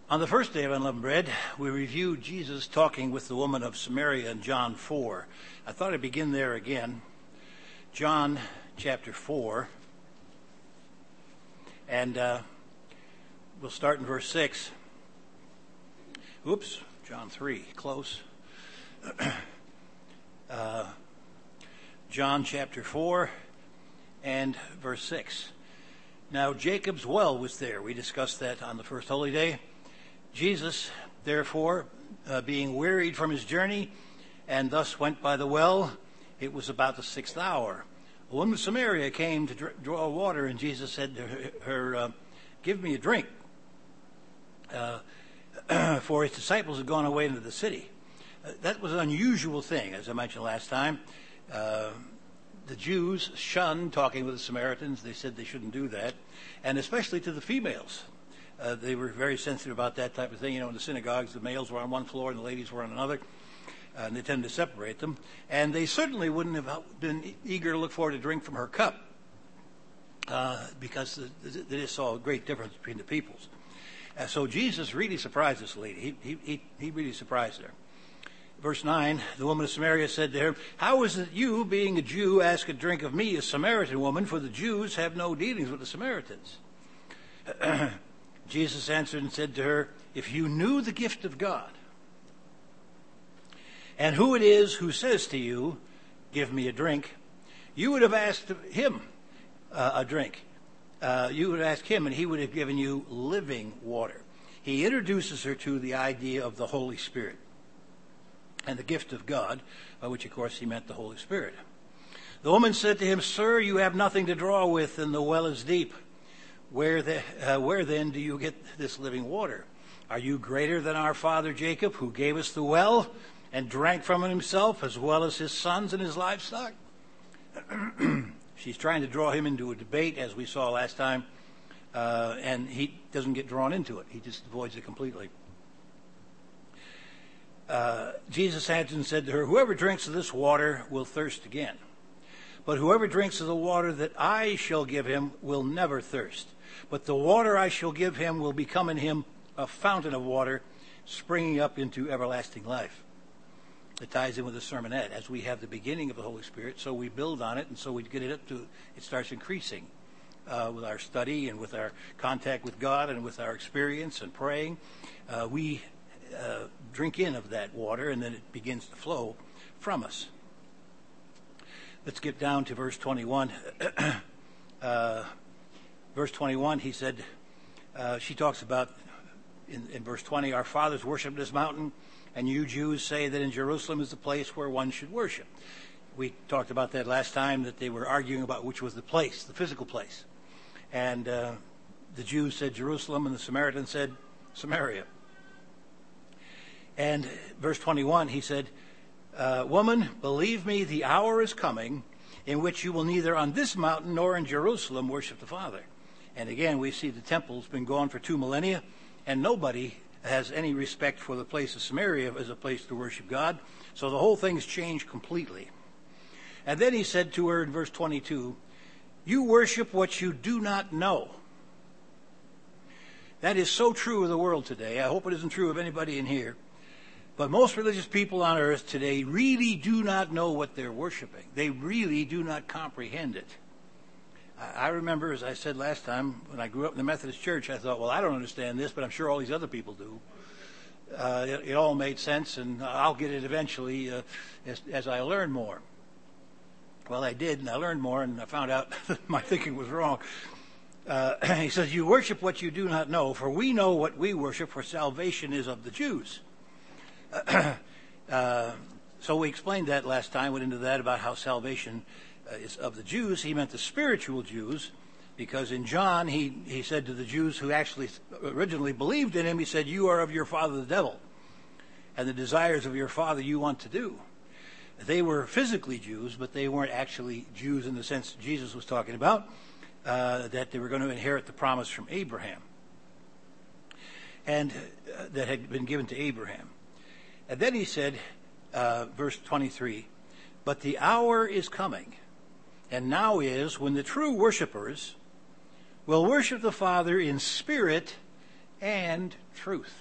On the first day of Unleavened Bread, we reviewed Jesus talking with the woman of Samaria in John 4. I thought I'd begin there again. John chapter 4. And we'll start in verse 6. Oops, John 3, close. John chapter 4 and verse 6. Now Jacob's well was there. We discussed that on the first holy day. Jesus, therefore, being wearied from his journey, and thus went by the well. It was about the 6th hour. A woman of Samaria came to draw water, and Jesus said to her, give me a drink. For his disciples had gone away into the city. That was an unusual thing, as I mentioned last time. The Jews shunned talking with the Samaritans. They said they shouldn't do that, and especially to the females. They were very sensitive about that type of thing. You know, in the synagogues, the males were on one floor and the ladies were on another, and they tended to separate them. And they certainly wouldn't have been eager to look forward to drink from her cup because they just saw a great difference between the peoples. So Jesus really surprised this lady. He really surprised her. Verse 9, the woman of Samaria said to her, how is it you, being a Jew, ask a drink of me, a Samaritan woman, for the Jews have no dealings with the Samaritans? Jesus answered and said to her, if you knew the gift of God, and who it is who says to you, give me a drink, you would have asked him a drink. You would ask him, and he would have given you living water. He introduces her to the idea of the Holy Spirit and the gift of God, by which, of course, he meant the Holy Spirit. The woman said to him, sir, you have nothing to draw with, and the well is deep. Where then do you get this living water? Are you greater than our father Jacob, who gave us the well and drank from it himself, as well as his sons and his livestock? She's trying to draw him into a debate, as we saw last time, and he doesn't get drawn into it. He just avoids it completely. Jesus answered and said to her, whoever drinks of this water will thirst again. But whoever drinks of the water that I shall give him will never thirst. But the water I shall give him will become in him a fountain of water, springing up into everlasting life. It ties in with the sermonette. As we have the beginning of the Holy Spirit, so we build on it, and so we get it up to, it starts increasing with our study and with our contact with God and with our experience and praying. We drink in of that water, and then it begins to flow from us. Let's get down to verse 21. Verse 21, he said, she talks about, in verse 20, our fathers worshiped this mountain, and you Jews say that in Jerusalem is the place where one should worship. We talked about that last time, that they were arguing about which was the place, the physical place. And the Jews said Jerusalem, and the Samaritans said Samaria. And verse 21, he said, woman, believe me, the hour is coming in which you will neither on this mountain nor in Jerusalem worship the Father. And again, we see the temple's been gone for 2 millennia, and nobody has any respect for the place of Samaria as a place to worship God. So the whole thing's changed completely. And then he said to her in verse 22, you worship what you do not know. That is so true of the world today. I hope it isn't true of anybody in here. But most religious people on earth today really do not know what they're worshiping. They really do not comprehend it. I remember, as I said last time, when I grew up in the Methodist Church, I thought, well, I don't understand this, but I'm sure all these other people do. It all made sense, and I'll get it eventually as I learn more. Well, I did, and I learned more, and I found out that my thinking was wrong. He says, you worship what you do not know, for we know what we worship, for salvation is of the Jews. So we explained that last time, went into that about how salvation is of the Jews. He meant the spiritual Jews, because in John he said to the Jews who actually originally believed in him, he said, you are of your father the devil, and the desires of your father you want to do. They were physically Jews, but they weren't actually Jews in the sense Jesus was talking about, that they were going to inherit the promise from Abraham, and that had been given to Abraham. And then he said, verse 23, but the hour is coming, and now is, when the true worshipers will worship the Father in spirit and truth.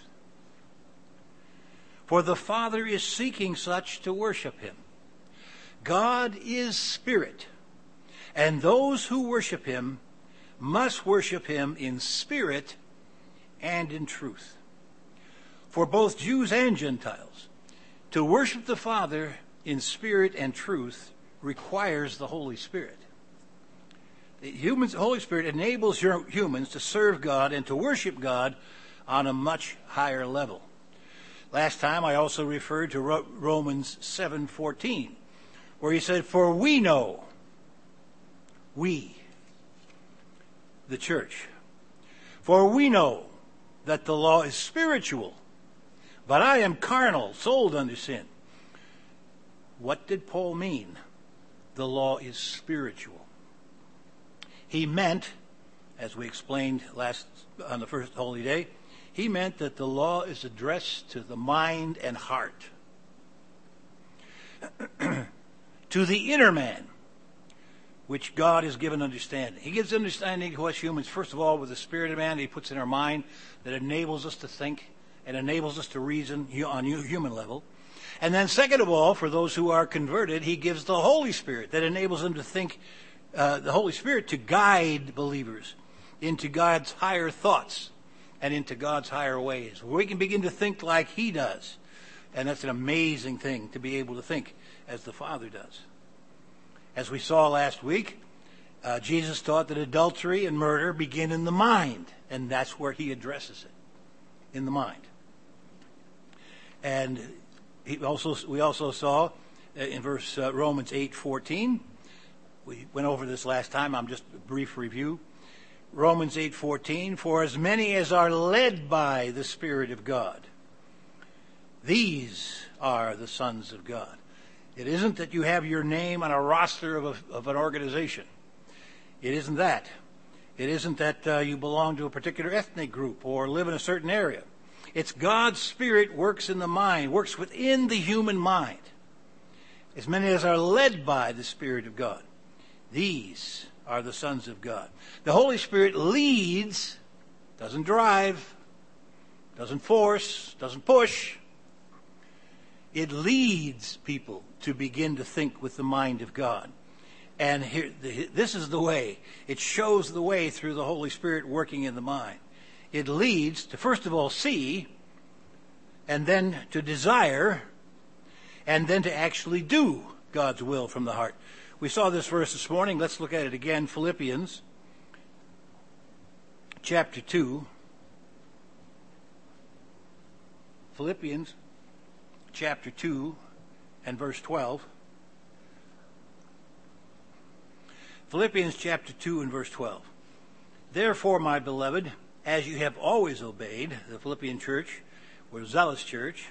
For the Father is seeking such to worship him. God is spirit, and those who worship him must worship him in spirit and in truth. For both Jews and Gentiles, to worship the Father in spirit and truth requires the Holy Spirit. The Holy Spirit enables humans to serve God and to worship God on a much higher level. Last time I also referred to Romans 7:14, where he said, "For we know," we, the church, "for we know that the law is spiritual, but I am carnal, sold under sin." What did Paul mean? The law is spiritual. He meant, as we explained on the first Holy Day, he meant that the law is addressed to the mind and heart, to the inner man, which God has given understanding. He gives understanding to us humans, first of all, with the spirit of man he puts in our mind that enables us to think and enables us to reason on human level. And then second of all, for those who are converted, he gives the Holy Spirit that enables them to think, the Holy Spirit to guide believers into God's higher thoughts and into God's higher ways. We can begin to think like he does. And that's an amazing thing, to be able to think as the Father does. As we saw last week, Jesus taught that adultery and murder begin in the mind. And that's where he addresses it, in the mind. And we also saw in Romans 8:14, we went over this last time, I'm just a brief review. Romans 8:14, "For as many as are led by the Spirit of God, these are the sons of God." It isn't that you have your name on a roster of an organization. It isn't that. It isn't that you belong to a particular ethnic group or live in a certain area. It's God's Spirit works in the mind, works within the human mind. As many as are led by the Spirit of God, these are the sons of God. The Holy Spirit leads, doesn't drive, doesn't force, doesn't push. It leads people to begin to think with the mind of God. And here, this is the way. It shows the way through the Holy Spirit working in the mind. It leads to, first of all, see, and then to desire, and then to actually do God's will from the heart. We saw this verse this morning. Let's look at it again. Philippians chapter 2. Philippians chapter 2 and verse 12. Philippians chapter 2 and verse 12. "Therefore, my beloved, as you have always obeyed," the Philippian church, or zealous church,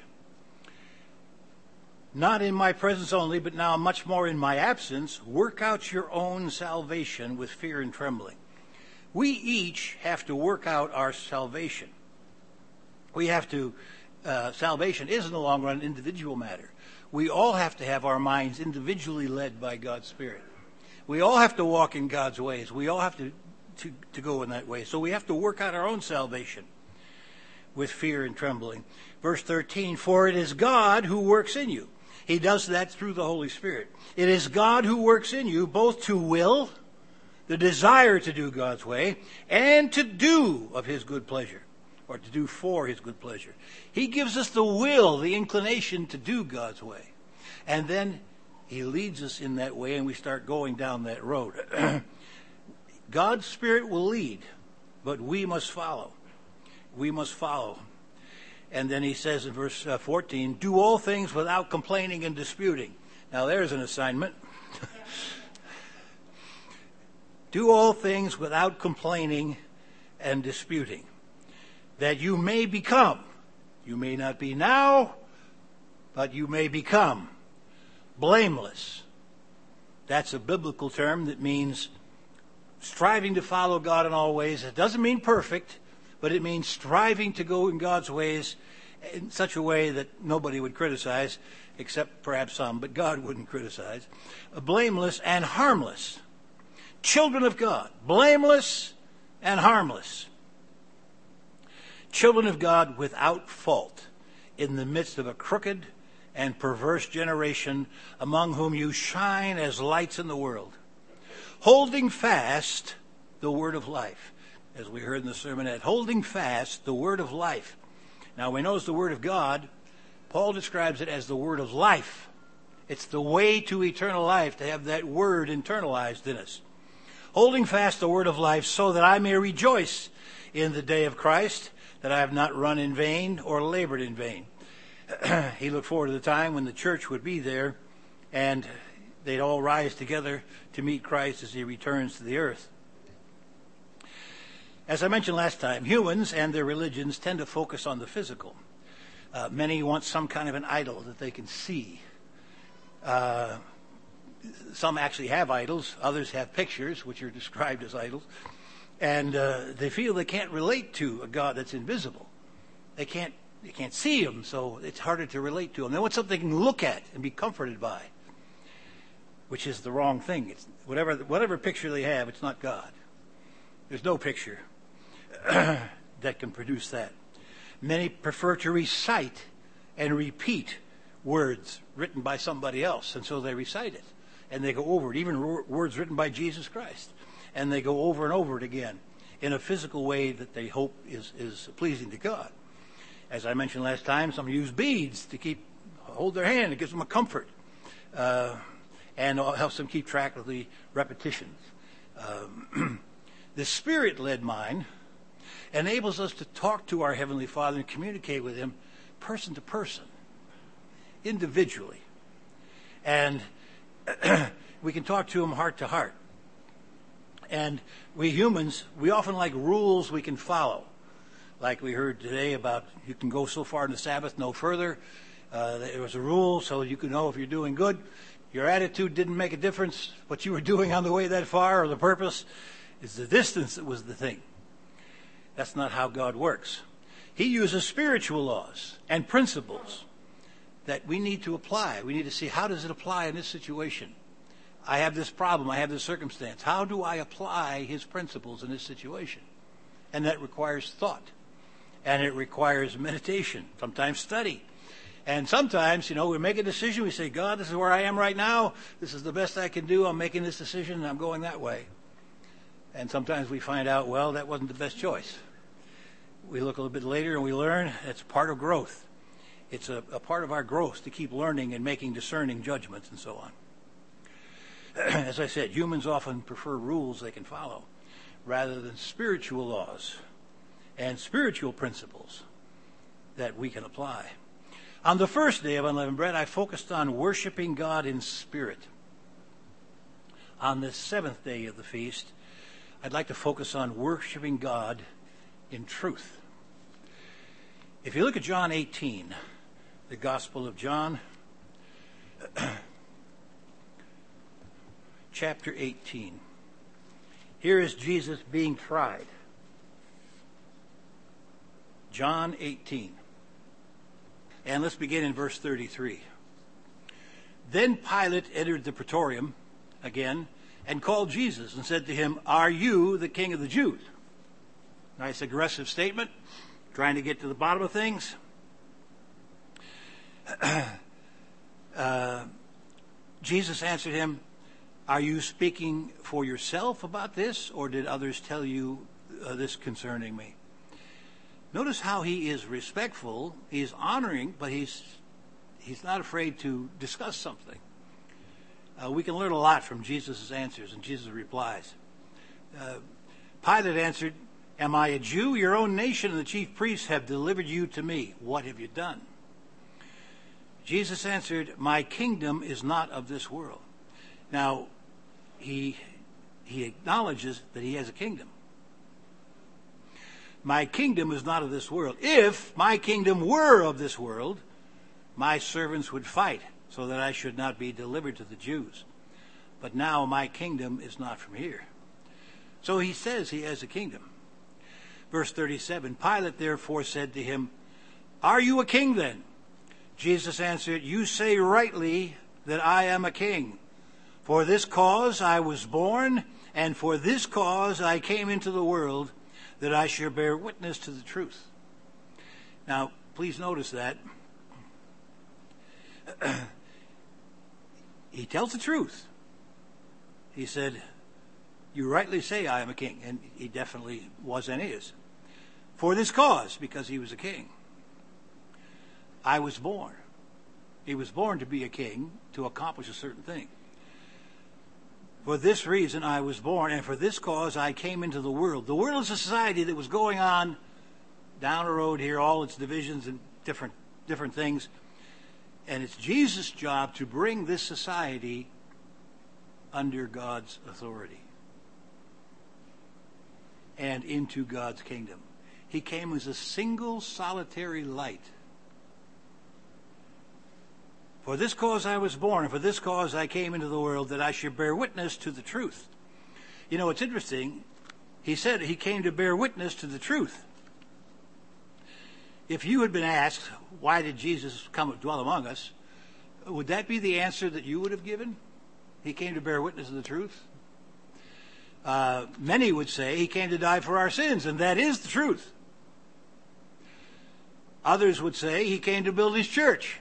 "not in my presence only, but now much more in my absence, work out your own salvation with fear and trembling." We each have to work out our salvation. We have to, salvation is in the long run an individual matter. We all have to have our minds individually led by God's Spirit. We all have to walk in God's ways. We all have to go in that way. So we have to work out our own salvation with fear and trembling. Verse 13, "For it is God who works in you." He does that through the Holy Spirit. "It is God who works in you both to will," the desire to do God's way, "and to do of his good pleasure," or to do for his good pleasure. He gives us the will, the inclination to do God's way. And then he leads us in that way, and we start going down that road. God's Spirit will lead, but we must follow. We must follow. And then he says in verse 14, "Do all things without complaining and disputing." Now there's an assignment. "Do all things without complaining and disputing, that you may become," you may not be now, but you may become, "blameless." That's a biblical term that means striving to follow God in all ways. It doesn't mean perfect, but it means striving to go in God's ways in such a way that nobody would criticize, except perhaps some, but God wouldn't criticize. Blameless and harmless. Children of God, blameless and harmless. children of God without fault, in the midst of a crooked and perverse generation, among whom you shine as lights in the world, holding fast the word of life. As we heard in the sermonette, holding fast the word of life. Now we know it's the word of God. Paul describes it as the word of life. It's the way to eternal life, to have that word internalized in us. Holding fast the word of life, so that I may rejoice in the day of Christ, that I have not run in vain or labored in vain. He looked forward to the time when the church would be there and they'd all rise together to meet Christ as he returns to the earth. As I mentioned last time, humans and their religions tend to focus on the physical. Many want some kind of an idol that they can see. Some actually have idols. Others have pictures, which are described as idols. And they feel they can't relate to a God that's invisible. They can't see him, so it's harder to relate to him. They want something they can look at and be comforted by, which is the wrong thing. It's whatever picture they have, it's not God. There's no picture that can produce that. Many prefer to recite and repeat words written by somebody else, and so they recite it, and they go over it, even words written by Jesus Christ, and they go over and over it again in a physical way that they hope is pleasing to God. As I mentioned last time, some use beads to hold their hand. It gives them a comfort, and helps them keep track of the repetitions. The Spirit-led mind enables us to talk to our Heavenly Father and communicate with him person to person, individually. And we can talk to him heart to heart. And we humans, we often like rules we can follow. Like we heard today about you can go so far in the Sabbath, no further. There was a rule so you can know if you're doing good. Your attitude didn't make a difference. What you were doing on the way that far, or the purpose, is the distance that was the thing. That's not how God works. He uses spiritual laws and principles that we need to apply. We need to see, how does it apply in this situation? I have this problem. I have this circumstance. How do I apply his principles in this situation? And that requires thought. And it requires meditation, sometimes study. And sometimes, we make a decision. We say, God, this is where I am right now. This is the best I can do. I'm making this decision, and I'm going that way. And sometimes we find out, well, that wasn't the best choice. We look a little bit later and we learn it's part of growth. It's a part of our growth to keep learning and making discerning judgments and so on. As I said, humans often prefer rules they can follow rather than spiritual laws and spiritual principles that we can apply. On the first day of Unleavened Bread, I focused on worshiping God in spirit. On the seventh day of the feast, I'd like to focus on worshiping God in truth. If you look at John 18, the Gospel of John, chapter 18. Here is Jesus being tried. John 18. And let's begin in verse 33. Then Pilate entered the praetorium again and called Jesus and said to him, "Are you the king of the Jews?" Nice aggressive statement, trying to get to the bottom of things. Jesus answered him, "Are you speaking for yourself about this, or did others tell you this concerning me?" Notice how he is respectful, he's honoring, but he's not afraid to discuss something. We can learn a lot from Jesus' answers and Jesus' replies. Pilate answered, "Am I a Jew? Your own nation and the chief priests have delivered you to me. What have you done?" Jesus answered, "My kingdom is not of this world." Now, he acknowledges that he has a kingdom. My kingdom is not of this world. If my kingdom were of this world, my servants would fight so that I should not be delivered to the Jews. But now my kingdom is not from here. So he says he has a kingdom. Verse 37, Pilate therefore said to him, "Are you a king then?" Jesus answered, "You say rightly that I am a king. For this cause I was born, and for this cause I came into the world, that I should bear witness to the truth." Now, please notice that he tells the truth. He said, "You rightly say I am a king," and he definitely was and is. "For this cause," because he was a king, "I was born." He was born to be a king, to accomplish a certain thing. "For this reason I was born, and for this cause I came into the world." The world is a society that was going on down the road here, all its divisions and different things. And it's Jesus' job to bring this society under God's authority and into God's kingdom. He came as a single solitary light. "For this cause I was born, and for this cause I came into the world, that I should bear witness to the truth." You know, it's interesting. He said he came to bear witness to the truth. If you had been asked, why did Jesus come and dwell among us, would that be the answer that you would have given? He came to bear witness to the truth. Many would say he came to die for our sins, and that is the truth. Others would say he came to build his church,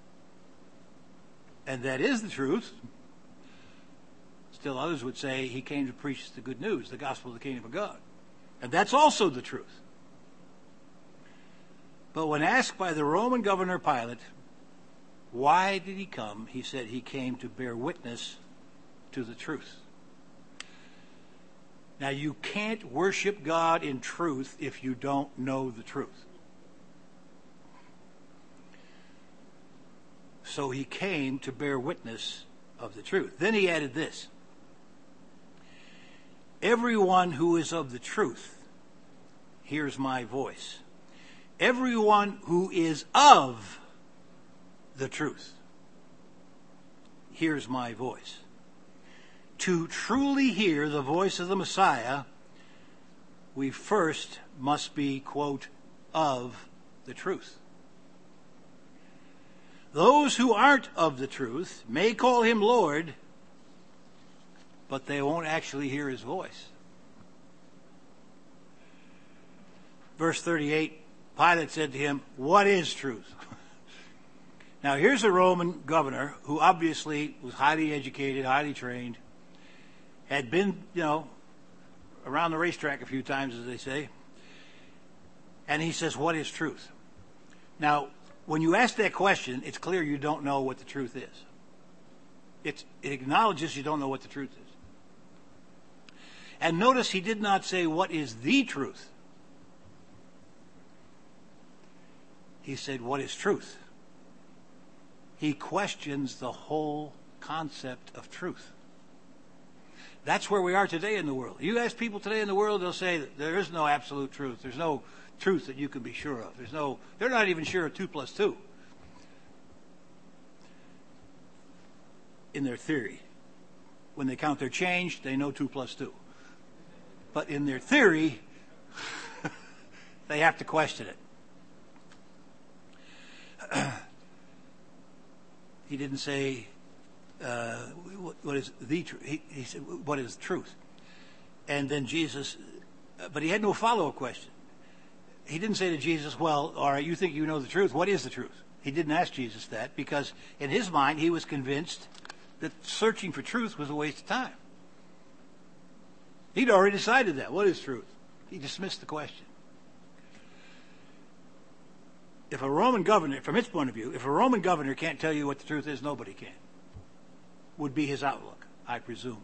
and that is the truth. Still others would say he came to preach the good news, the gospel of the kingdom of God, and that's also the truth. But when asked by the Roman governor Pilate, why did he come, he said he came to bear witness to the truth. Now, you can't worship God in truth if you don't know the truth. So he came to bear witness of the truth. Then he added this: "Everyone who is of the truth hears my voice. Everyone who is of the truth hears my voice." To truly hear the voice of the Messiah, we first must be, quote, of the truth. Those who aren't of the truth may call him Lord, but they won't actually hear his voice. Verse 38, Pilate said to him, "What is truth?" Now, here's a Roman governor who obviously was highly educated, highly trained, had been, around the racetrack a few times, as they say. And he says, "What is truth?" Now, when you ask that question, it's clear you don't know what the truth is. It acknowledges you don't know what the truth is. And notice he did not say, "What is the truth?" He said, "What is truth?" He questions the whole concept of truth. That's where we are today in the world. You ask people today in the world, they'll say that there is no absolute truth. There's no truth that you can be sure of. They're not even sure of 2 plus 2. In their theory. When they count their change, they know 2 plus 2. But in their theory, they have to question it. He didn't say, what is the truth? He said, "What is truth?" And then Jesus, but he had no follow-up question. He didn't say to Jesus, "Well, all right, you think you know the truth. What is the truth?" He didn't ask Jesus that because in his mind he was convinced that searching for truth was a waste of time. He'd already decided that. What is truth? He dismissed the question. If a Roman governor, from his point of view, if a Roman governor can't tell you what the truth is, nobody can. Would be his outlook, I presume.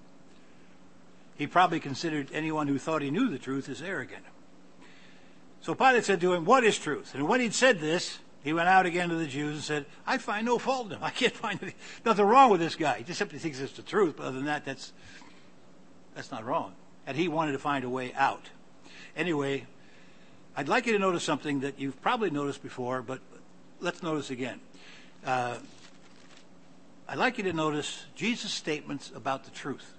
He probably considered anyone who thought he knew the truth as arrogant. So Pilate said to him, "What is truth?" And when he'd said this, he went out again to the Jews and said, "I find no fault in him. I can't find nothing wrong with this guy. He just simply thinks it's the truth. But other than that, that's not wrong." And he wanted to find a way out. Anyway, I'd like you to notice something that you've probably noticed before, but let's notice again. I'd like you to notice Jesus' statements about the truth.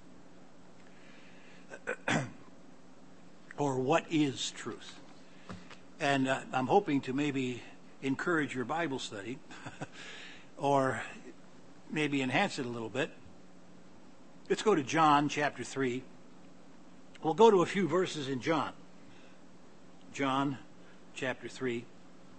Or what is truth? And I'm hoping to maybe encourage your Bible study or maybe enhance it a little bit. Let's go to John chapter 3. We'll go to a few verses in John. John chapter 3.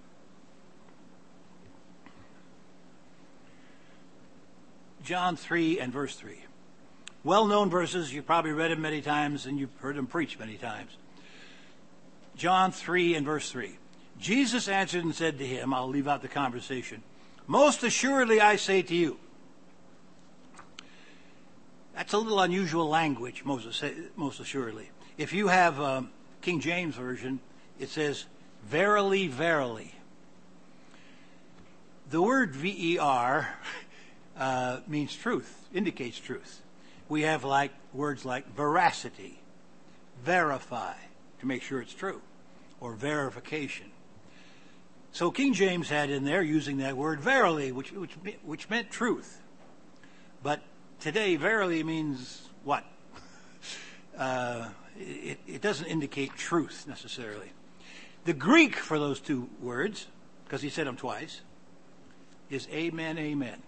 John 3 and verse 3. Well-known verses. You've probably read them many times and you've heard them preached many times. John 3 and verse 3. Jesus answered and said to him, I'll leave out the conversation, most assuredly I say to you. That's a little unusual language, most assuredly. If you have King James Version, it says, verily, verily. The word ver means truth, indicates truth. We have words like veracity, verify, to make sure it's true, or verification. So King James had in there using that word verily, which meant truth. But today, verily means what? It doesn't indicate truth necessarily. The Greek for those two words, because he said them twice, is amen, amen.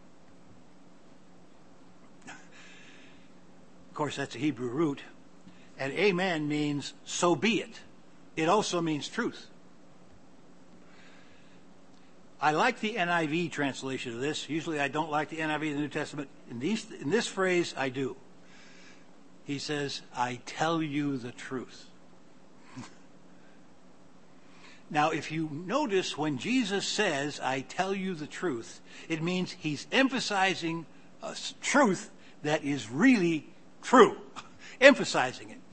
Of course, that's a Hebrew root. And amen means so be it. It also means truth. I like the NIV translation of this. Usually I don't like the NIV of the New Testament. In this phrase, I do. He says, I tell you the truth. Now, if you notice when Jesus says, I tell you the truth, it means he's emphasizing a truth that is really true. Emphasizing it.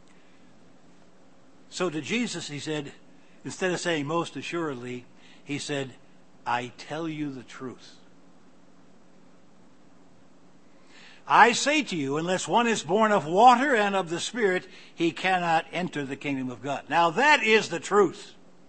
So to Jesus, he said, instead of saying most assuredly, he said, I tell you the truth. I say to you, unless one is born of water and of the Spirit, he cannot enter the kingdom of God. Now that is the truth.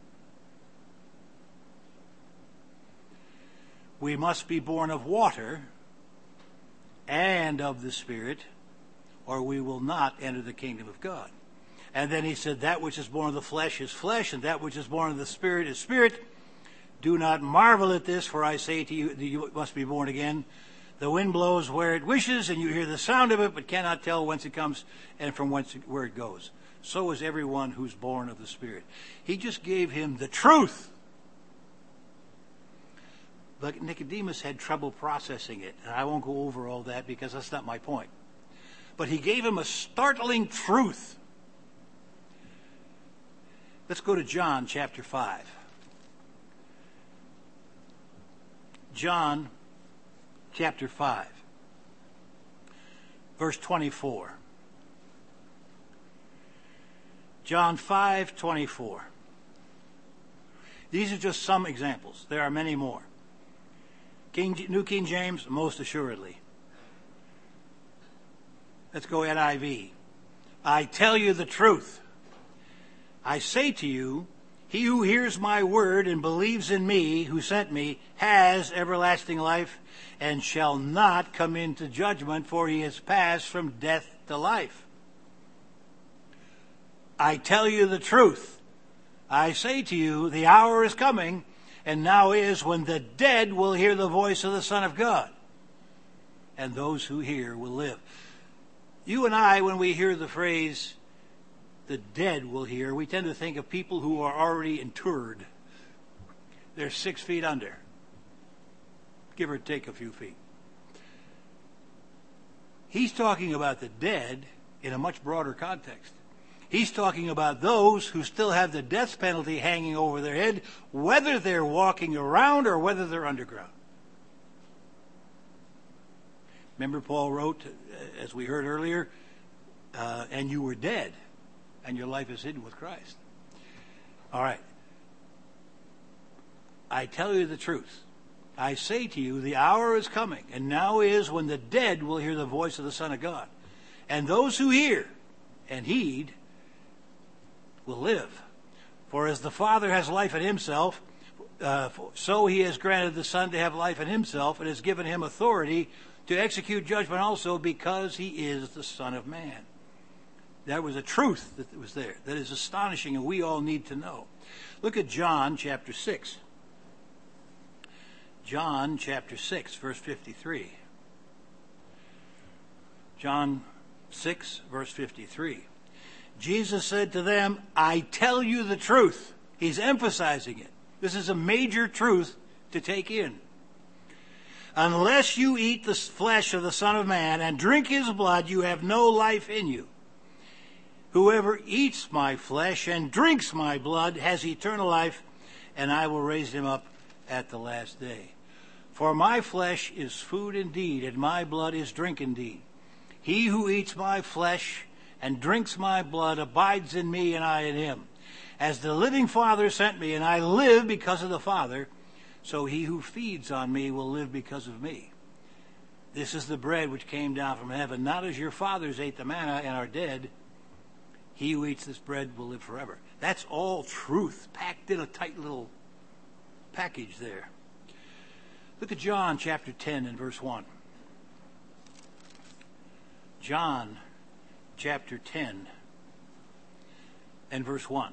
We must be born of water and of the Spirit, or we will not enter the kingdom of God. And then he said, that which is born of the flesh is flesh, and that which is born of the Spirit is spirit. Do not marvel at this, for I say to you that you must be born again. The wind blows where it wishes, and you hear the sound of it, but cannot tell whence it comes and from where it goes. So is everyone who's born of the Spirit. He just gave him the truth. But Nicodemus had trouble processing it, and I won't go over all that because that's not my point. But he gave him a startling truth. Let's go to John chapter 5. John chapter 5, verse 24. John 5:24. These are just some examples. There are many more. New King James, most assuredly. Let's go NIV. I tell you the truth. I say to you, he who hears my word and believes in me who sent me has everlasting life and shall not come into judgment, for he has passed from death to life. I tell you the truth. I say to you, the hour is coming, and now is, when the dead will hear the voice of the Son of God, and those who hear will live. You and I, when we hear the phrase, the dead will hear, we tend to think of people who are already interred. They're 6 feet under, give or take a few feet. He's talking about the dead in a much broader context. He's talking about those who still have the death penalty hanging over their head, whether they're walking around or whether they're underground. Remember Paul wrote, as we heard earlier, and you were dead, and your life is hidden with Christ. All right. I tell you the truth. I say to you, the hour is coming, and now is, when the dead will hear the voice of the Son of God. And those who hear and heed will live. For as the Father has life in himself, so he has granted the Son to have life in himself, and has given him authority to execute judgment also, because he is the Son of Man. That was a truth that was there. That is astonishing, and we all need to know. Look at John chapter 6. John chapter 6, verse 53. John 6, verse 53. Jesus said to them, I tell you the truth. He's emphasizing it. This is a major truth to take in. Unless you eat the flesh of the Son of Man and drink his blood, you have no life in you. Whoever eats my flesh and drinks my blood has eternal life, and I will raise him up at the last day. For my flesh is food indeed, and my blood is drink indeed. He who eats my flesh and drinks my blood abides in me, and I in him. As the living Father sent me, and I live because of the Father, so he who feeds on me will live because of me. This is the bread which came down from heaven, not as your fathers ate the manna and are dead. He who eats this bread will live forever. That's all truth packed in a tight little package there. Look at John chapter 10 and verse 1. John chapter 10 and verse 1.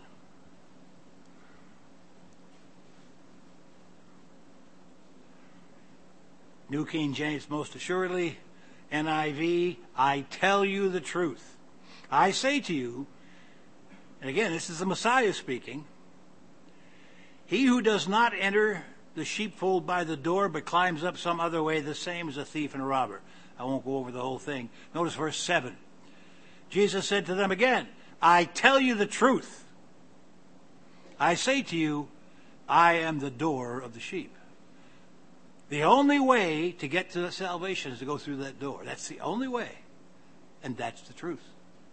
New King James, most assuredly. NIV, I tell you the truth. I say to you, and again, this is the Messiah speaking, he who does not enter the sheepfold by the door, but climbs up some other way, the same is a thief and a robber. I won't go over the whole thing. Notice verse 7. Jesus said to them again, I tell you the truth. I say to you, I am the door of the sheep. The only way to get to salvation is to go through that door. That's the only way. And that's the truth.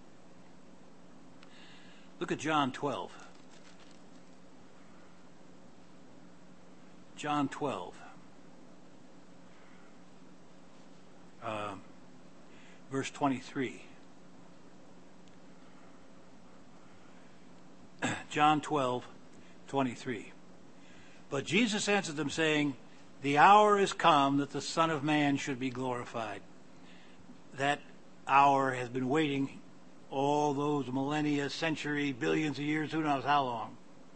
Look at John 12. John 12. Verse 23. John 12, 23. But Jesus answered them, saying, the hour is come that the Son of Man should be glorified. That hour has been waiting all those millennia, century, billions of years, who knows how long.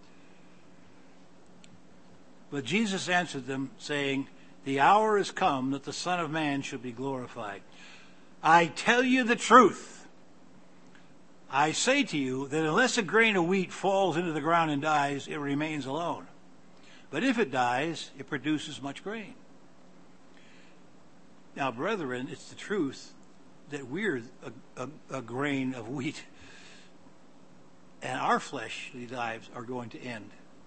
But Jesus answered them, saying, the hour is come that the Son of Man should be glorified. I tell you the truth. I say to you that unless a grain of wheat falls into the ground and dies, it remains alone. But if it dies, it produces much grain. Now, brethren, it's the truth that we're a grain of wheat, and our fleshly lives are going to end.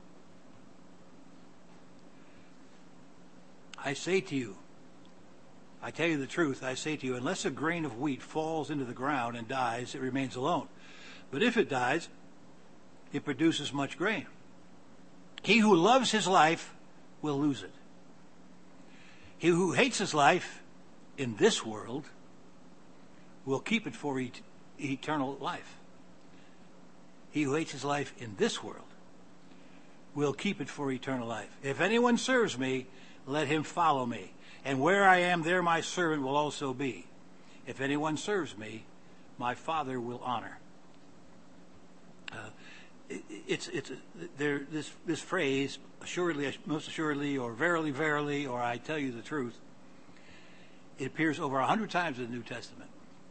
I say to you, I tell you the truth, I say to you, unless a grain of wheat falls into the ground and dies, it remains alone. But if it dies, it produces much grain. He who loves his life will lose it. He who hates his life in this world will keep it for eternal life. He who hates his life in this world will keep it for eternal life. If anyone serves me, let him follow me. And where I am, there my servant will also be. If anyone serves me, my Father will honor. This phrase, assuredly, most assuredly, or verily, verily, or I tell you the truth, it appears over 100 times in the New Testament.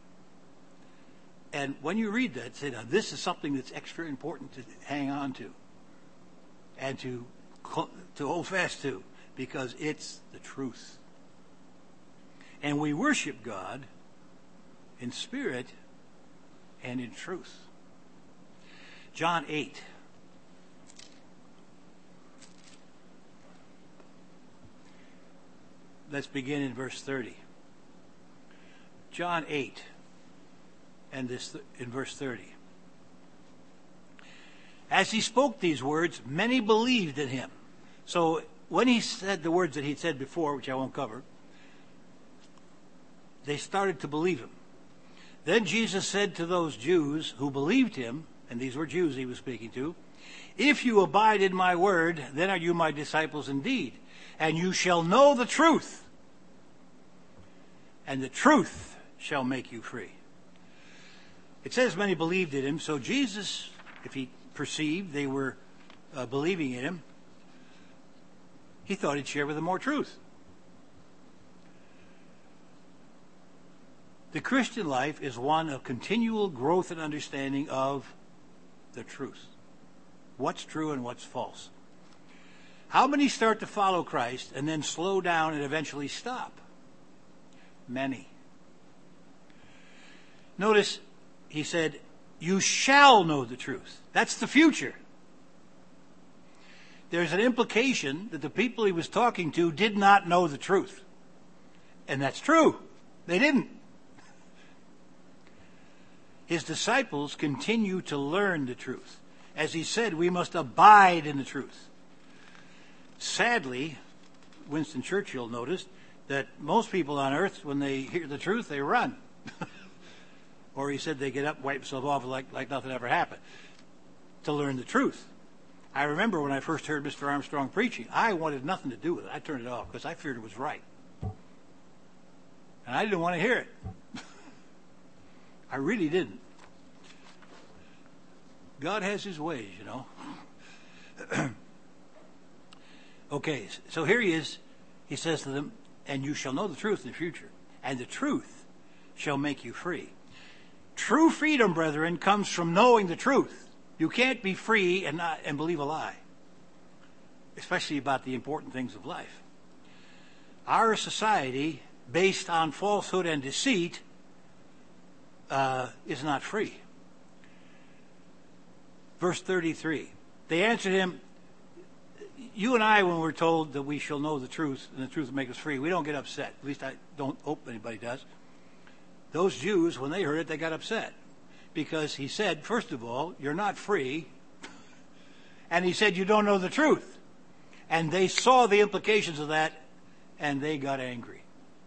And when you read that, say, now this is something that's extra important to hang on to and to hold fast to, because it's the truth. And we worship God in spirit and in truth. John 8. Let's begin in verse 30. John 8 and in verse 30. As he spoke these words, many believed in him. So when he said the words that he'd said before, which I won't cover, they started to believe him. Then Jesus said to those Jews who believed him, and these were Jews he was speaking to, if you abide in my word, then are you my disciples indeed, and you shall know the truth, and the truth shall make you free. It says many believed in him, so Jesus, if he perceived they were believing in him, he thought he'd share with them more truth. The Christian life is one of continual growth and understanding of the truth. What's true and what's false. How many start to follow Christ and then slow down and eventually stop? Many. Notice he said, you shall know the truth. That's the future. There's an implication that the people he was talking to did not know the truth. And that's true. They didn't. His disciples continue to learn the truth. As he said, we must abide in the truth. Sadly, Winston Churchill noticed that most people on earth, when they hear the truth, they run. Or he said they get up, wipe themselves off like nothing ever happened, to learn the truth. I remember when I first heard Mr. Armstrong preaching, I wanted nothing to do with it. I turned it off because I feared it was right. And I didn't want to hear it. I really didn't. God has his ways, you know. Okay, so here he is. He says to them, and you shall know the truth in the future, and the truth shall make you free. True freedom, brethren, comes from knowing the truth. You can't be free and believe a lie, especially about the important things of life. Our society, based on falsehood and deceit, is not free. Verse 33. They answered him, you and I, when we're told that we shall know the truth and the truth will make us free, we don't get upset. At least I don't hope anybody does. Those Jews, when they heard it, they got upset. Because he said, first of all, you're not free. And he said, you don't know the truth. And they saw the implications of that, and they got angry.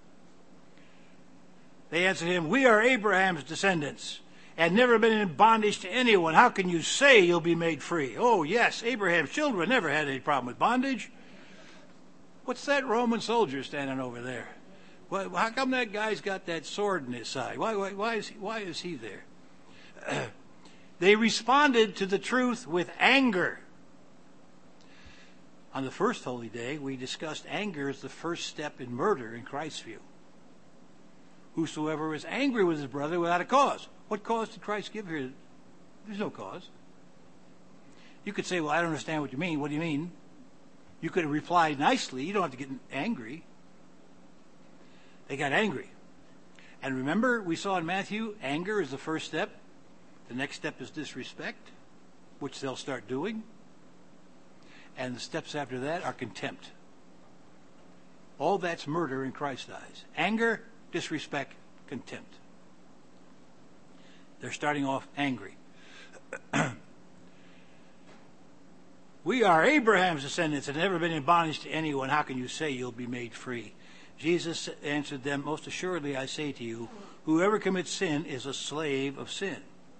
They answered him, we are Abraham's descendants, and never been in bondage to anyone. How can you say you'll be made free? Oh, yes, Abraham's children never had any problem with bondage. What's that Roman soldier standing over there? Well, how come that guy's got that sword in his side? Why is he there? They responded to the truth with anger. On the first holy day, we discussed anger is the first step in murder in Christ's view. Whosoever is angry with his brother without a cause. What cause did Christ give here? There's no cause. You could say, well, I don't understand what you mean. What do you mean? You could reply nicely. You don't have to get angry. They got angry. And remember, we saw in Matthew, anger is the first step. The next step is disrespect, which they'll start doing. And the steps after that are contempt. All that's murder in Christ's eyes. Anger, disrespect, contempt. They're starting off angry. We are Abraham's descendants and never been in bondage to anyone. How can you say you'll be made free? Jesus answered them, most assuredly I say to you, whoever commits sin is a slave of sin.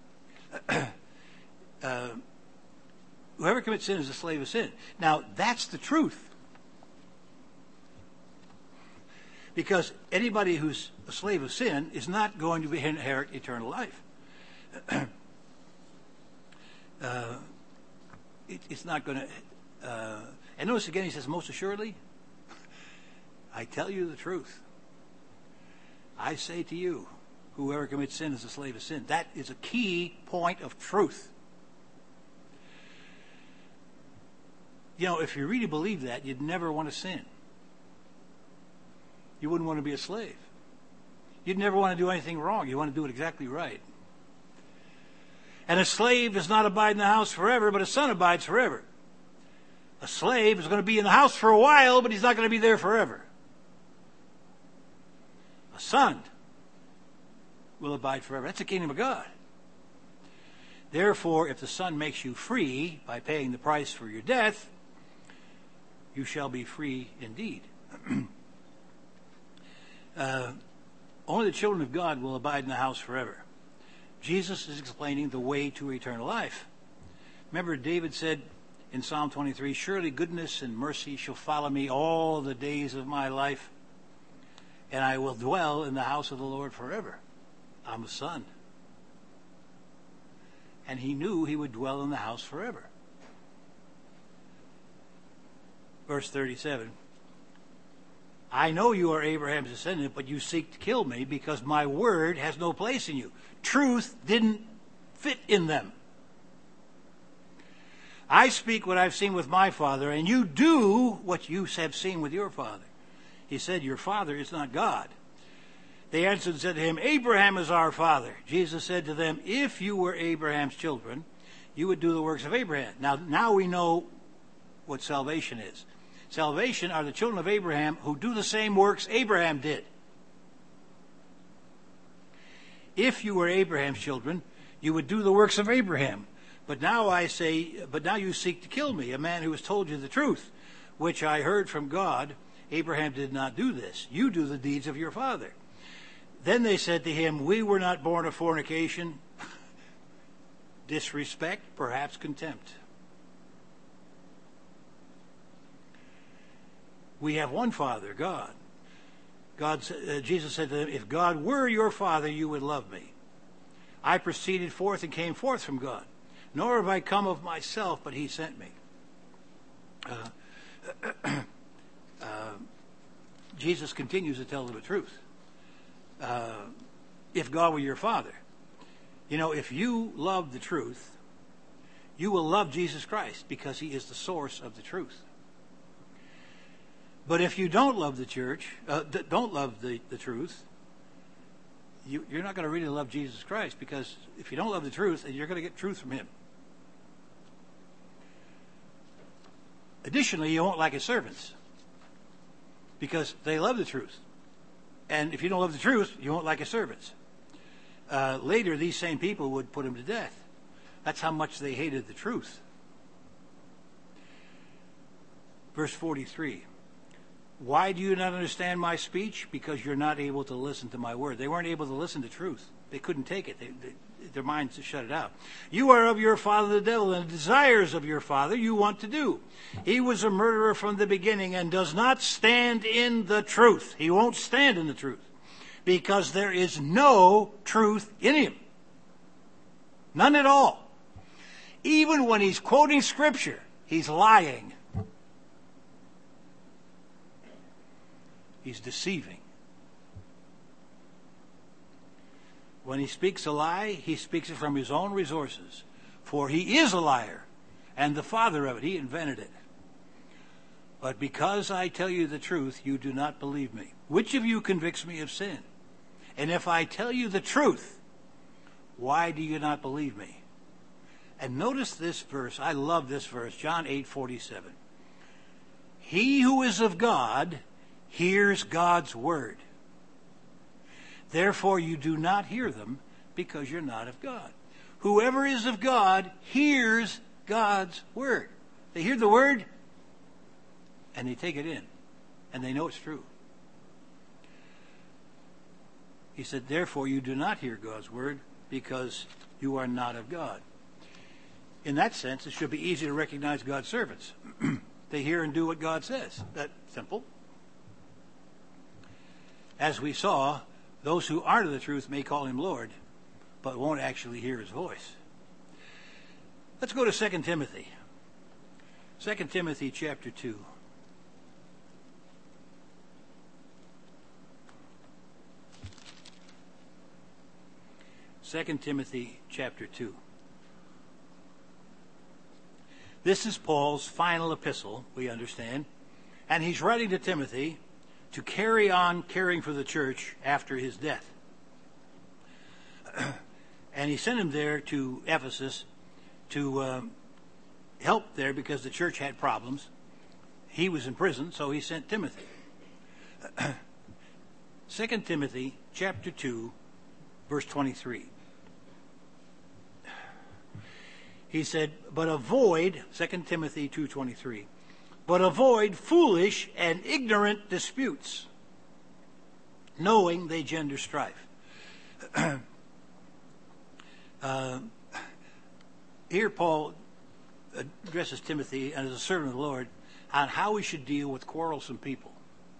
Whoever commits sin is a slave of sin. Now, that's the truth. Because anybody who's a slave of sin is not going to inherit eternal life. It's not going to... and notice again, he says, most assuredly, I tell you the truth. I say to you, whoever commits sin is a slave of sin. That is a key point of truth. You know, if you really believe that, you'd never want to sin. You wouldn't want to be a slave. You'd never want to do anything wrong. You want to do it exactly right. And a slave does not abide in the house forever, but a son abides forever. A slave is going to be in the house for a while, but he's not going to be there forever. A son will abide forever. That's the kingdom of God. Therefore, if the Son makes you free by paying the price for your death, you shall be free indeed. Only the children of God will abide in the house forever. Jesus is explaining the way to eternal life. Remember, David said in Psalm 23, surely goodness and mercy shall follow me all the days of my life, and I will dwell in the house of the Lord forever. I'm a son. And he knew he would dwell in the house forever. Verse 37. I know you are Abraham's descendant, but you seek to kill me because my word has no place in you. Truth didn't fit in them. I speak what I've seen with my father, and you do what you have seen with your father. He said, your father is not God. They answered and said to him, Abraham is our father. Jesus said to them, if you were Abraham's children, you would do the works of Abraham. Now we know what salvation is. Salvation are the children of Abraham who do the same works Abraham did. If you were Abraham's children, you would do the works of Abraham. But now you seek to kill me, a man who has told you the truth, which I heard from God. Abraham did not do this. You do the deeds of your father. Then they said to him, we were not born of fornication. Disrespect, perhaps contempt. We have one Father, God. Jesus said to them, if God were your Father, you would love me. I proceeded forth and came forth from God. Nor have I come of myself, but he sent me. Jesus continues to tell them the truth. If God were your Father. If you love the truth, you will love Jesus Christ because he is the source of the truth. But if you don't love the church, don't love the truth, you're not going to really love Jesus Christ, because if you don't love the truth, you're going to get truth from him. Additionally, you won't like his servants because they love the truth. And if you don't love the truth, you won't like his servants. Later, these same people would put him to death. That's how much they hated the truth. Verse 43. Why do you not understand my speech? Because you're not able to listen to my word. They weren't able to listen to truth. They couldn't take it. Their minds shut it out. You are of your father the devil, and the desires of your father you want to do. He was a murderer from the beginning and does not stand in the truth. He won't stand in the truth because there is no truth in him. None at all. Even when he's quoting scripture, he's lying. He's deceiving. When he speaks a lie, he speaks it from his own resources. For he is a liar and the father of it. He invented it. But because I tell you the truth, you do not believe me. Which of you convicts me of sin? And if I tell you the truth, why do you not believe me? And notice this verse. I love this verse. John 8:47. He who is of God hears God's word. Therefore you do not hear them, because you're not of God. Whoever is of God hears God's word. They hear the word and they take it in and they know it's true. He said, therefore you do not hear God's word, because you are not of God. In that sense, it should be easy to recognize God's servants. They hear and do what God says. That's simple. As we saw, those who aren't of the truth may call him Lord, but won't actually hear his voice. Let's go to 2 Timothy. 2 Timothy chapter 2. 2 Timothy chapter 2. This is Paul's final epistle, we understand. And he's writing to Timothy to carry on caring for the church after his death. And he sent him there to Ephesus to help there because the church had problems. He was in prison, so he sent Timothy. 2 Timothy chapter 2, verse 23. He said, but avoid, 2 Timothy 2:23, but avoid foolish and ignorant disputes, knowing they gender strife. Here Paul addresses Timothy as a servant of the Lord on how we should deal with quarrelsome people.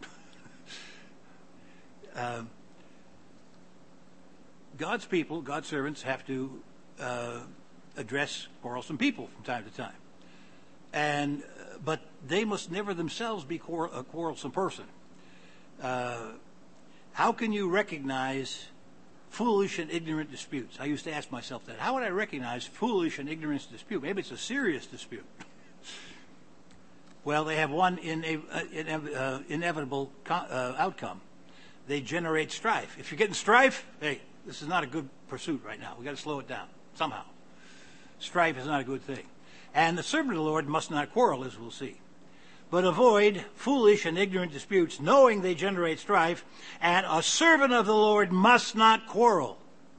God's people, God's servants, have to address quarrelsome people from time to time. But they must never themselves be a quarrelsome person. How can you recognize foolish and ignorant disputes. I used to ask myself that. How would I recognize foolish and ignorant dispute? Maybe it's a serious dispute. Well, they have one inevitable outcome. They generate strife. If you're getting strife, hey, this is not a good pursuit right now. We've got to slow it down somehow. Strife is not a good thing. And the servant of the Lord must not quarrel, as we'll see. But avoid foolish and ignorant disputes, knowing they generate strife, and a servant of the Lord must not quarrel,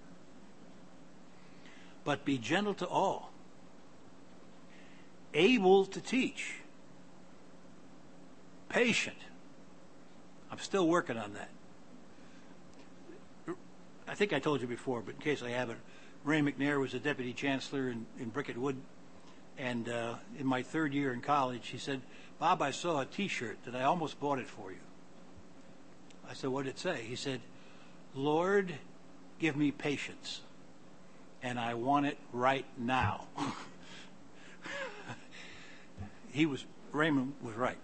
but be gentle to all, able to teach, patient. I'm still working on that. I think I told you before, but in case I haven't, Ray McNair was a deputy chancellor in Bricket Wood, and in my third year in college, he said, "Bob, I saw a T-shirt that I almost bought it for you." I said, "What did it say?" He said, "Lord, give me patience, and I want it right now." Raymond was right.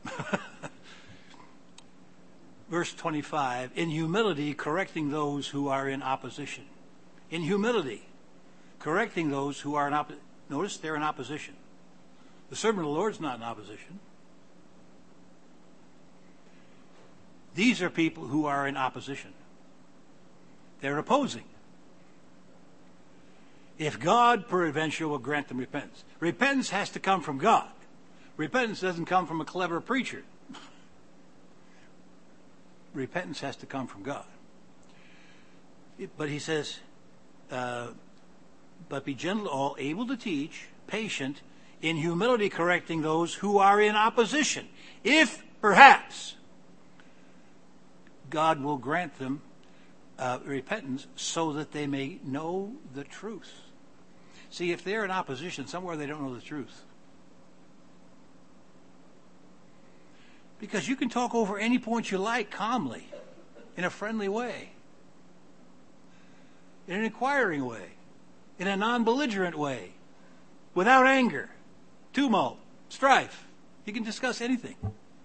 Verse 25, in humility, correcting those who are in opposition. In humility, correcting those who are in opposition. Notice they're in opposition. The servant of the Lord's not in opposition. These are people who are in opposition. They're opposing. If God peradventure will grant them repentance. Repentance has to come from God. Repentance doesn't come from a clever preacher. Repentance has to come from God. But he says, but be gentle to all, able to teach, patient, in humility correcting those who are in opposition. If perhaps God will grant them repentance so that they may know the truth. See, if they're in opposition, somewhere they don't know the truth. Because you can talk over any point you like calmly, in a friendly way, in an inquiring way, in a non-belligerent way, without anger, tumult, strife. You can discuss anything.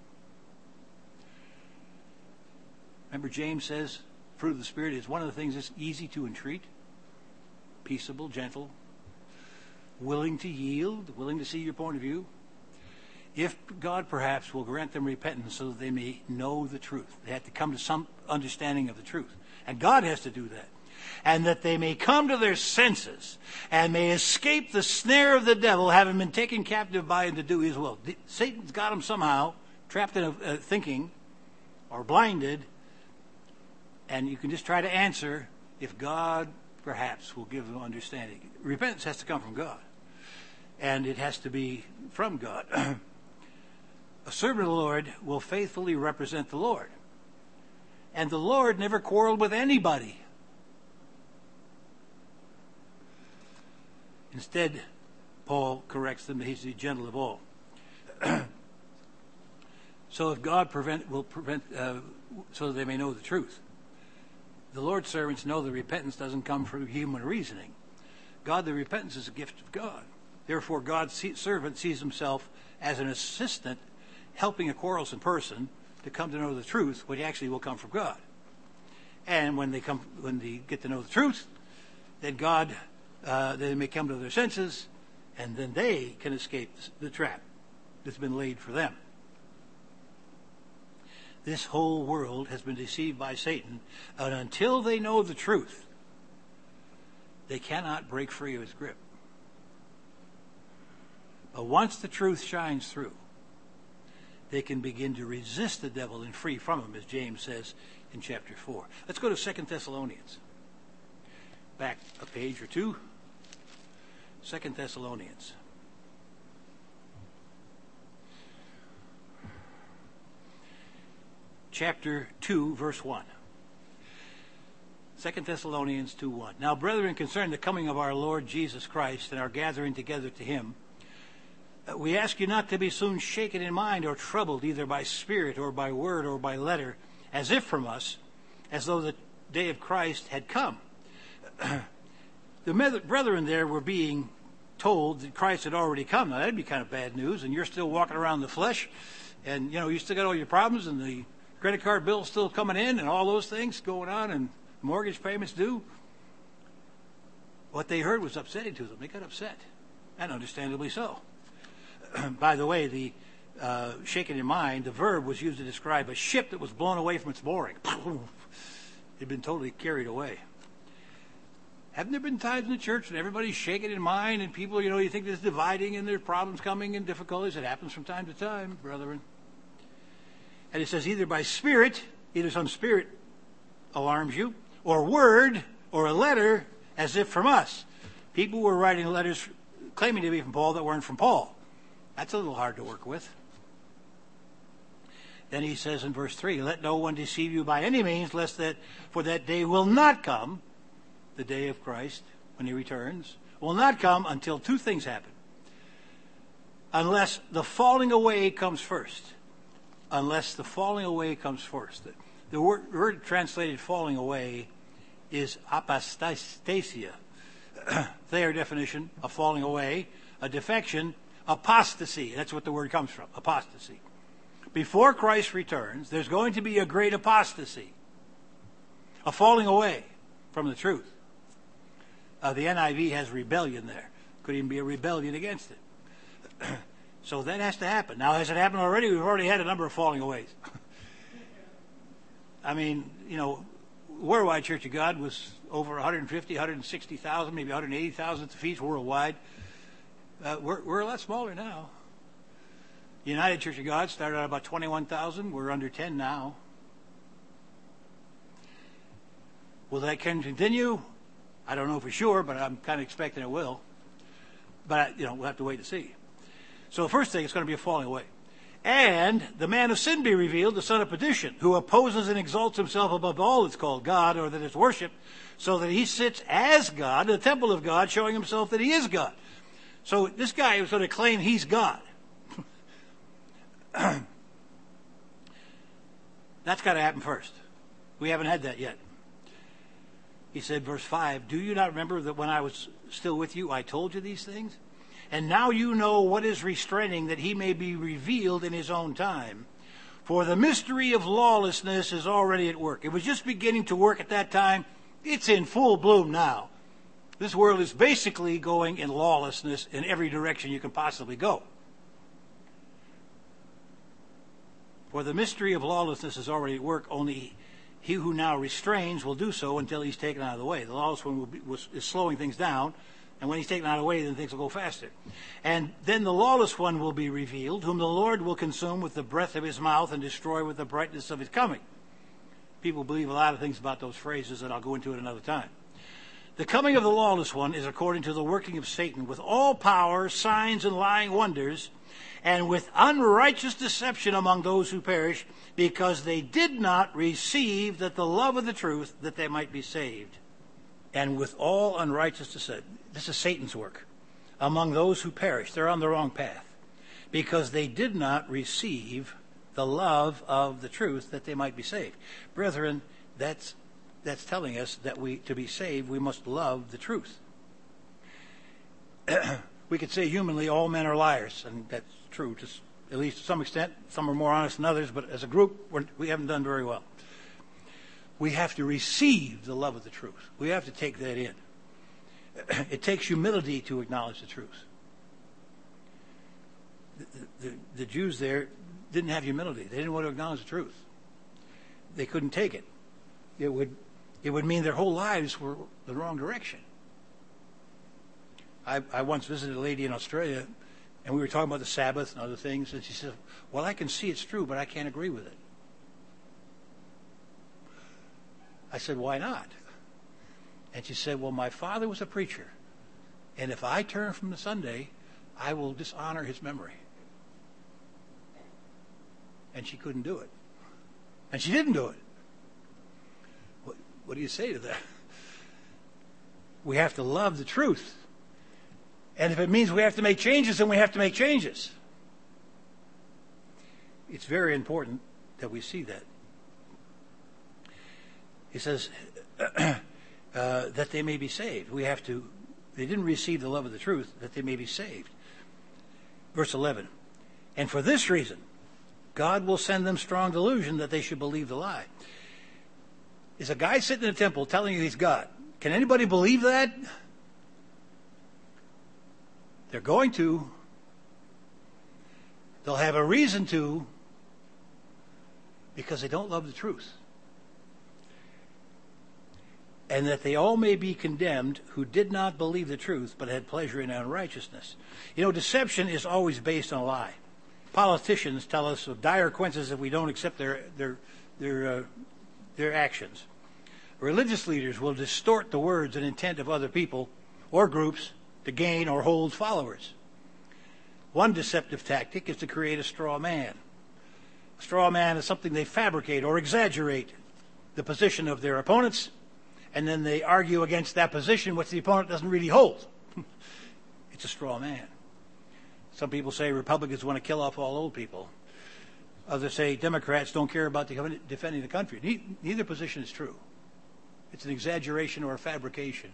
Remember, James says, fruit of the Spirit is one of the things that's easy to entreat, peaceable, gentle, willing to yield, willing to see your point of view. If God perhaps will grant them repentance so that they may know the truth. They have to come to some understanding of the truth. And God has to do that. And that they may come to their senses and may escape the snare of the devil, having been taken captive by him to do his will. Satan's got them somehow trapped in a thinking or blinded. And you can just try to answer if God perhaps will give them understanding. Repentance has to come from God. And it has to be from God. A servant of the Lord will faithfully represent the Lord. And the Lord never quarreled with anybody. Instead, Paul corrects them that he's the gentle of all. So if God will prevent, so that they may know the truth. The Lord's servants know that repentance doesn't come from human reasoning. The repentance is a gift of God. Therefore, God's servant sees himself as an assistant helping a quarrelsome person to come to know the truth, which actually will come from God. And when they get to know the truth, then they may come to their senses, and then they can escape the trap that's been laid for them. This whole world has been deceived by Satan, and until they know the truth, they cannot break free of his grip. But once the truth shines through, they can begin to resist the devil and free from him, as James says in chapter 4. Let's go to 2 Thessalonians. Back a page or two. 2 Thessalonians. Chapter 2, verse 1. 2 Thessalonians 2:1. Now, brethren, concerning the coming of our Lord Jesus Christ and our gathering together to him, we ask you not to be soon shaken in mind or troubled either by spirit or by word or by letter, as if from us, as though the day of Christ had come. The brethren there were being told that Christ had already come. Now, that'd be kind of bad news, and you're still walking around in the flesh, and, you still got all your problems, and the credit card bill's still coming in, and all those things going on, and mortgage payments due. What they heard was upsetting to them. They got upset, and understandably so. By the way, the shaken in mind, the verb was used to describe a ship that was blown away from its mooring. It'd been totally carried away. Haven't there been times in the church when everybody's shaken in mind and people, you think there's dividing and there's problems coming and difficulties? It happens from time to time, brethren. And it says either by spirit, either some spirit alarms you, or word, or a letter, as if from us. People were writing letters claiming to be from Paul that weren't from Paul. That's a little hard to work with. Then he says in verse 3, let no one deceive you by any means, lest that for that day will not come, the day of Christ, when he returns, will not come until two things happen. Unless the falling away comes first. Unless the falling away comes first. The word translated falling away is apostasia. Their definition of falling away, a defection, apostasy. That's what the word comes from, apostasy. Before Christ returns, there's going to be a great apostasy, a falling away from the truth. The NIV has rebellion there. Could even be a rebellion against it. So that has to happen. Now, has it happened already? We've already had a number of falling aways. I mean, Worldwide Church of God was over 150, 160,000, maybe 180,000 at the feast worldwide. We're a lot smaller now. United Church of God started out about 21,000. We're under 10 now. Will that continue? I don't know for sure, but I'm kind of expecting it will. But, we'll have to wait to see. So the first thing, it's going to be a falling away. And the man of sin be revealed, the son of perdition, who opposes and exalts himself above all that's called God or that is worshipped, so that he sits as God in the temple of God, showing himself that he is God. So this guy is going to claim he's God. That's got to happen first. We haven't had that yet. He said, verse 5, do you not remember that when I was still with you, I told you these things? And now you know what is restraining, that he may be revealed in his own time. For the mystery of lawlessness is already at work. It was just beginning to work at that time. It's in full bloom now. This world is basically going in lawlessness in every direction you can possibly go. For the mystery of lawlessness is already at work, only he who now restrains will do so until he's taken out of the way. The lawless one is slowing things down, and when he's taken out of the way, then things will go faster. And then the lawless one will be revealed, whom the Lord will consume with the breath of his mouth and destroy with the brightness of his coming. People believe a lot of things about those phrases, and I'll go into it another time. The coming of the lawless one is according to the working of Satan, with all power, signs, and lying wonders, and with unrighteous deception among those who perish, because they did not receive that the love of the truth, that they might be saved. And with all unrighteous deception. This is Satan's work. Among those who perish. They're on the wrong path. Because they did not receive the love of the truth, that they might be saved. Brethren, that's telling us that to be saved, we must love the truth. We could say humanly all men are liars, and that's true, at least to some extent. Some are more honest than others, but as a group, we haven't done very well. We have to receive the love of the truth. We have to take that in. It takes humility to acknowledge the truth. The Jews there didn't have humility. They didn't want to acknowledge the truth. They couldn't take it. It would mean their whole lives were the wrong direction. I once visited a lady in Australia, and we were talking about the Sabbath and other things, and she said, well, I can see it's true, but I can't agree with it. I said, why not? And she said, well, my father was a preacher, and if I turn from the Sunday, I will dishonor his memory. And she couldn't do it. And she didn't do it. What do you say to that? We have to love the truth. And if it means we have to make changes, then we have to make changes. It's very important that we see that. He says that they may be saved. They didn't receive the love of the truth, that they may be saved. Verse 11, and for this reason, God will send them strong delusion that they should believe the lie. Is a guy sitting in a temple telling you he's God. Can anybody believe that? They're going to. They'll have a reason to, because they don't love the truth. And that they all may be condemned who did not believe the truth, but had pleasure in unrighteousness. You know, deception is always based on a lie. Politicians tell us of dire consequences if we don't accept their actions. Religious leaders will distort the words and intent of other people or groups to gain or hold followers. One deceptive tactic is to create a straw man. A straw man is something they fabricate or exaggerate the position of their opponents, and then they argue against that position which the opponent doesn't really hold. It's a straw man. Some people say Republicans want to kill off all old people. Others say Democrats don't care about defending the country. Neither position is true. It's an exaggeration or a fabrication.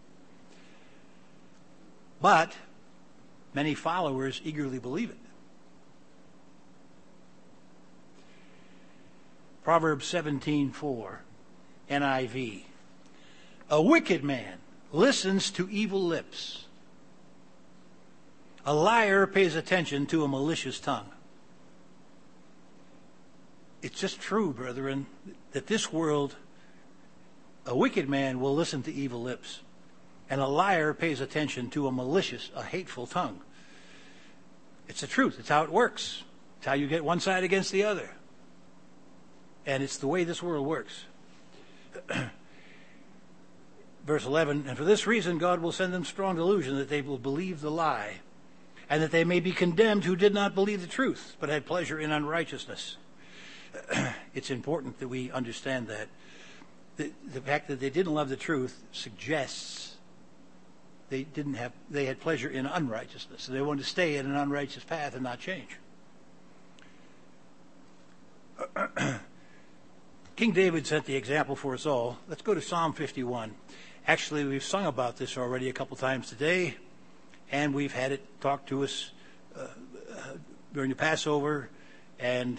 But many followers eagerly believe it. Proverbs 17:4, NIV. A wicked man listens to evil lips. A liar pays attention to a malicious tongue. It's just true, brethren, that this world, a wicked man will listen to evil lips, and a liar pays attention to a malicious, a hateful tongue. It's the truth. It's how it works. It's how you get one side against the other. And it's the way this world works. Verse 11, and for this reason God will send them strong delusion, that they will believe the lie, and that they may be condemned who did not believe the truth, but had pleasure in unrighteousness. It's important that we understand that. The fact that they didn't love the truth suggests they had pleasure in unrighteousness. They wanted to stay in an unrighteous path and not change. King David set the example for us all. Let's go to Psalm 51. Actually, we've sung about this already a couple times today, and we've had it talked to us during the Passover and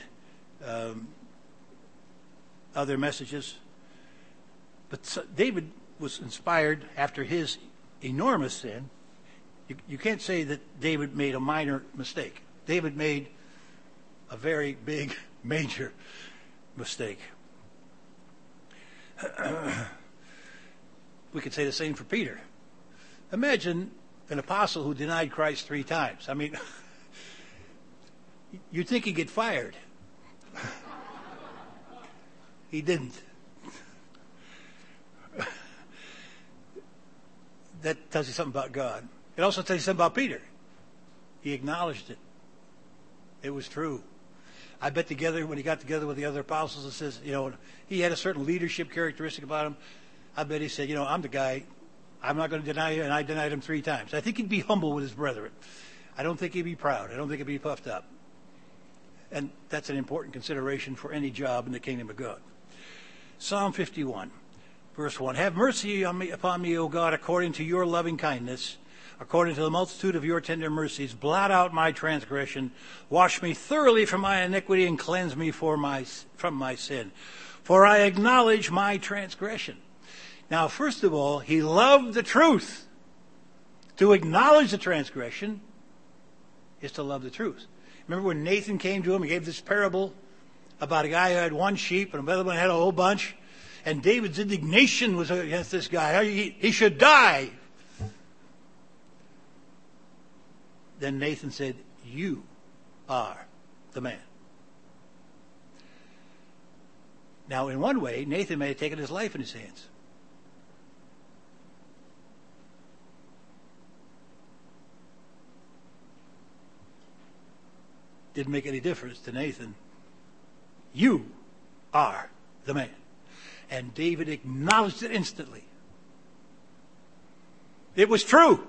other messages. But David was inspired after his enormous sin. You can't say that David made a minor mistake. David made a very big, major mistake. We could say the same for Peter. Imagine an apostle who denied Christ 3 times. I mean, you'd think he'd get fired. He didn't. That tells you something about God. It also tells you something about Peter. He acknowledged it. It was true. I bet when he got together with the other apostles, it says, he had a certain leadership characteristic about him. I bet he said, I'm the guy. I'm not going to deny you, and I denied him 3 times. I think he'd be humble with his brethren. I don't think he'd be proud. I don't think he'd be puffed up. And that's an important consideration for any job in the kingdom of God. Psalm 51, verse 1. Have mercy upon me, O God, according to your loving kindness, according to the multitude of your tender mercies. Blot out my transgression. Wash me thoroughly from my iniquity and cleanse me from my sin. For I acknowledge my transgression. Now, first of all, he loved the truth. To acknowledge the transgression is to love the truth. Remember when Nathan came to him and gave this parable about a guy who had 1 sheep and another one had a whole bunch? And David's indignation was against this guy. He should die. Then Nathan said, you are the man. Now, in one way, Nathan may have taken his life in his hands. Didn't make any difference to Nathan. You are the man. And David acknowledged it instantly. It was true.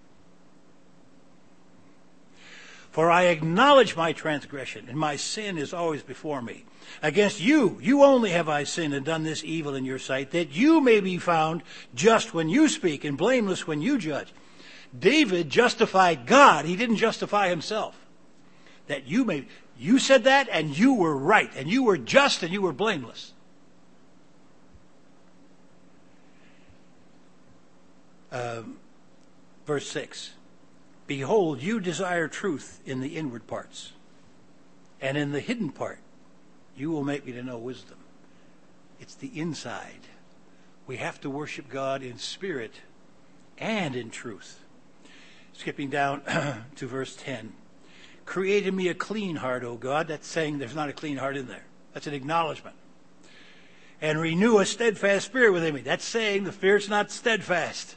For I acknowledge my transgression, and my sin is always before me. Against you only have I sinned and done this evil in your sight, that you may be found just when you speak and blameless when you judge. David justified God. He didn't justify himself. That you said that, and you were right, and you were just, and you were blameless. Verse 6. Behold, you desire truth in the inward parts, and in the hidden part you will make me to know wisdom. It's the inside. We have to worship God in spirit and in truth. Skipping down to verse 10. Create in me a clean heart, O God. That's saying there's not a clean heart in there. That's an acknowledgement. And renew a steadfast spirit within me. That's saying the spirit's not steadfast.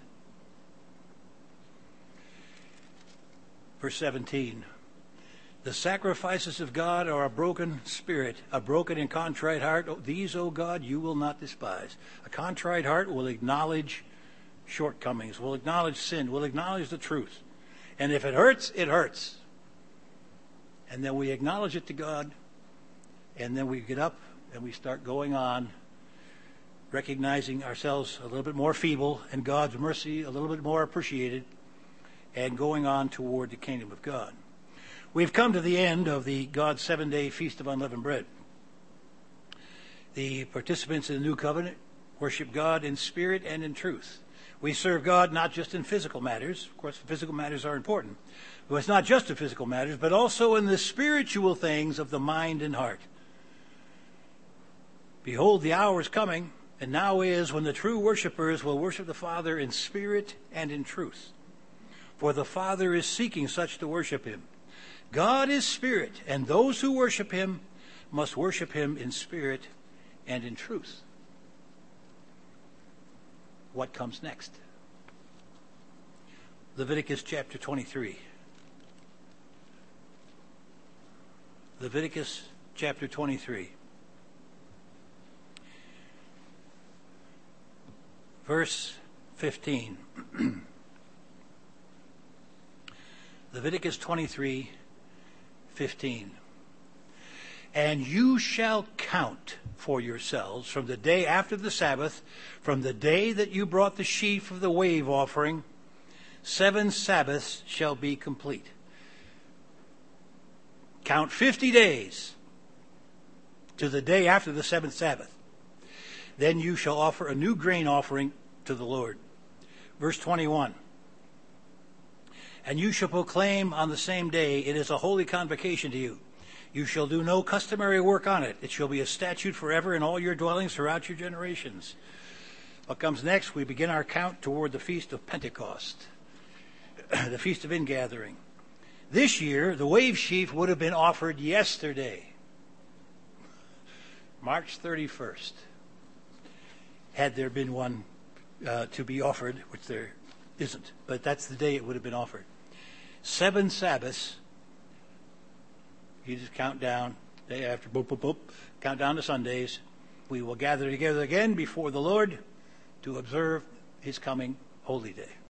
Verse 17. The sacrifices of God are a broken spirit, a broken and contrite heart. These, O God, you will not despise. A contrite heart will acknowledge shortcomings, will acknowledge sin, will acknowledge the truth. And if it hurts, it hurts. And then we acknowledge it to God, and then we get up and we start going on, recognizing ourselves a little bit more feeble and God's mercy a little bit more appreciated, and going on toward the kingdom of God. We've come to the end of the God's 7-day Feast of Unleavened Bread. The participants in the New Covenant worship God in spirit and in truth. We serve God not just in physical matters. Of course, physical matters are important. But it's not just in physical matters, but also in the spiritual things of the mind and heart. Behold, the hour is coming, and now is, when the true worshipers will worship the Father in spirit and in truth. For the Father is seeking such to worship him. God is spirit, and those who worship him must worship him in spirit and in truth. What comes next? Leviticus chapter 23. Leviticus chapter 23. Verse 15. Leviticus 23, 15. And you shall count for yourselves from the day after the Sabbath, from the day that you brought the sheaf of the wave offering, 7 Sabbaths shall be complete. Count 50 days to the day after the 7th Sabbath. Then you shall offer a new grain offering to the Lord. Verse 21. And you shall proclaim on the same day, it is a holy convocation to you. You shall do no customary work on it. It shall be a statute forever in all your dwellings throughout your generations. What comes next? We begin our count toward the Feast of Pentecost, the Feast of Ingathering. This year, the wave sheaf would have been offered yesterday, March 31st, had there been one to be offered, which there isn't. But that's the day it would have been offered. 7 Sabbaths. You just count down, day after, boop, boop, boop, count down to Sundays. We will gather together again before the Lord to observe his coming holy day.